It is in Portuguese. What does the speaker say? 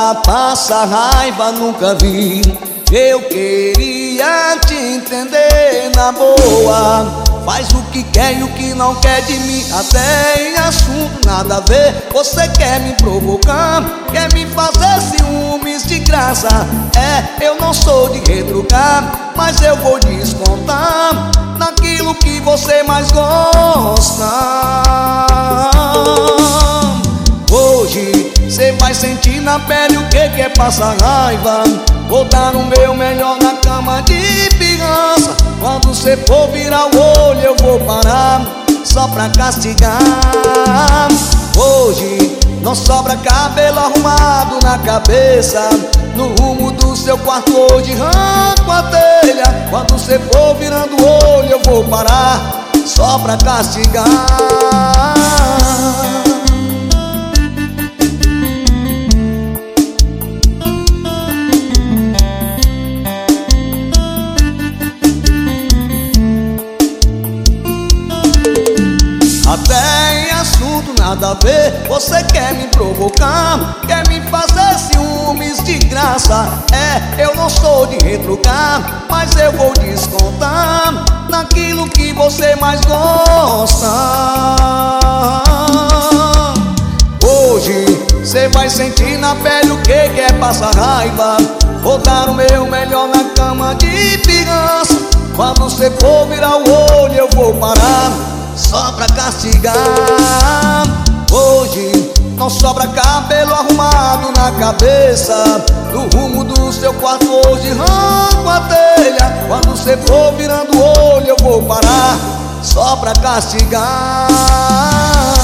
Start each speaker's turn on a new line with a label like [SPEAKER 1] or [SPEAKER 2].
[SPEAKER 1] pra passar raiva nunca vi. Eu queria te entender na boa. Faz o que quer e o que não quer de mim, até em assunto nada a ver. Você quer me provocar, quer me fazer ciúmes de graça. Eu não sou de retrucar, mas eu vou descontar naquilo que você mais gosta. Hoje cê vai sentir na pele o que é passar raiva. Vou dar o meu melhor na cama de pirraça. Quando cê for virar o olho eu vou parar, só pra castigar. Hoje não sobra cabelo arrumado na cabeça. No rumo do seu quarto hoje arranco a telha. Quando cê for virando o olho eu vou parar, só pra castigar. Até em assunto nada a ver, você quer me provocar, quer me fazer ciúmes de graça. Eu não sou de retrucar, mas eu vou descontar naquilo que você mais gosta. Hoje cê vai sentir na pele o que é passar raiva. Vou dar o meu melhor na cama de pirraça. Quando cê for virar o olho eu vou parar, só pra castigar. Hoje não sobra cabelo arrumado na cabeça. No rumo do seu quarto hoje arranco a telha. Quando cê for virando o olho eu vou parar, só pra castigar.